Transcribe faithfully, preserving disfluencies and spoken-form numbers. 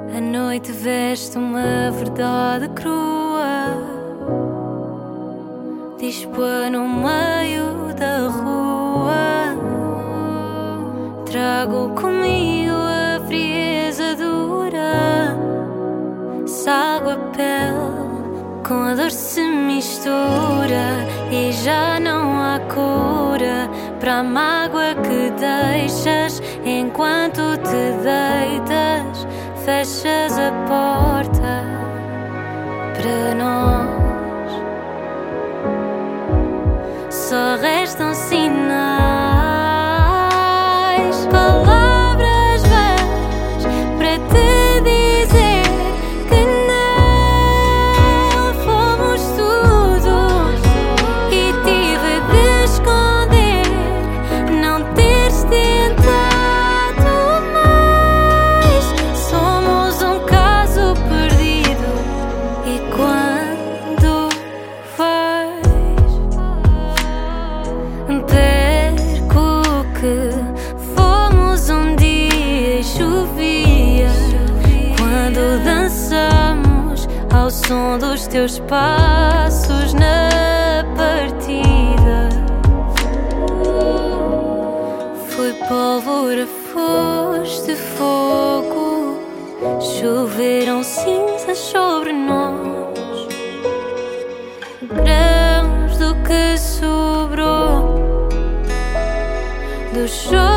A noite veste uma verdade crua, dispõe no meio da rua. Trago comigo a frieza dura, sago a pele com a dor se mistura, e já não há cura para a mágoa que deixas enquanto te deitas. Fechas a porta para nós, só restam sinais, palavras vãs para te dizer que não fomos tudo, e tive de esconder, não teres tentado mais. Somos um caso perdido, e quando vais, perco o que fomos um dia e chovia, quando dançamos ao som dos teus passos na partida. Foi pólvora, foste fogo, choveram cinzas sobre nós, grãos do que sobrou do choro.